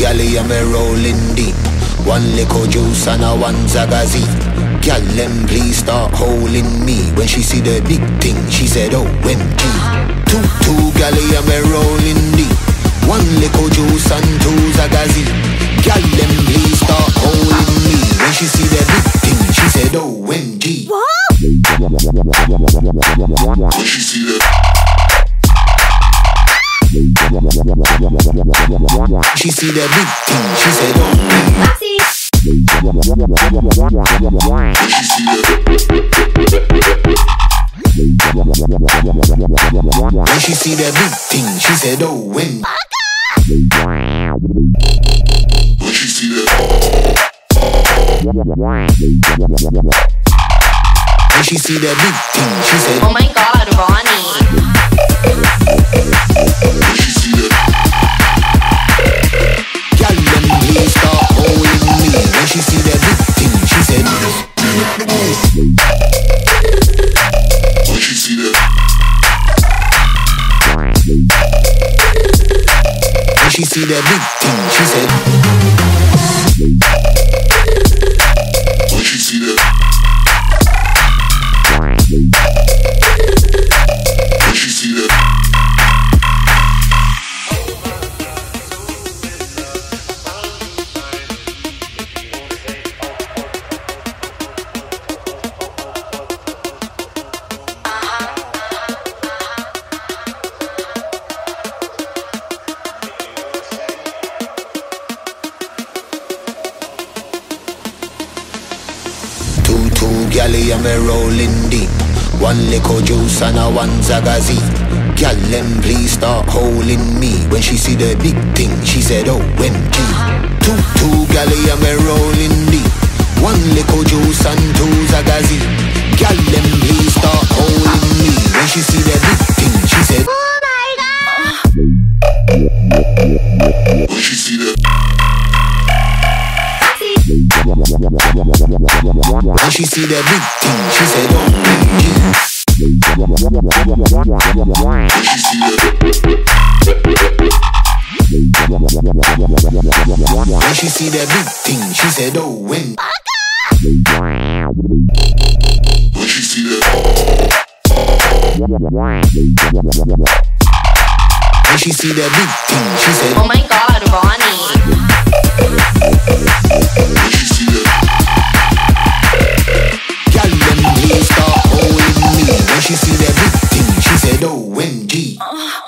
galley and me rolling deep. One little juice and a one zagazi. Gal, them please start holding me. When she see the big thing, she said, OMG. Two galley and me rolling deep. One little juice and two zagazi. Gal, them please start holding me. When she see the big thing, she said, OMG. When she see the She see the big thing, she said, OMG. When she see the big thing, she said, OMG. When she see the When she see the big thing, she said, oh my God, Ronnie. When she see the Gal, them please start holding me. When she see the big thing, she said, when she see the When she see the big thing, she said, when she see the When she see the Two galley and me rolling deep. One little juice and a one zagazi. Gal, them please start holding me. When she see the big thing, she said, OMG. Two galley and me rolling deep. One little juice and two zagazi. Gal, them please start holding me. When she see the big thing, she said, oh my God. When she see the When she see the big thing, she said, OMG. When she see the When she see the big thing, she said, OMG. When she see the When she see the big thing, she said, oh my God, Ronnie. When she see the Gal, them please start holding me. When she see the big thing, she said, OMG.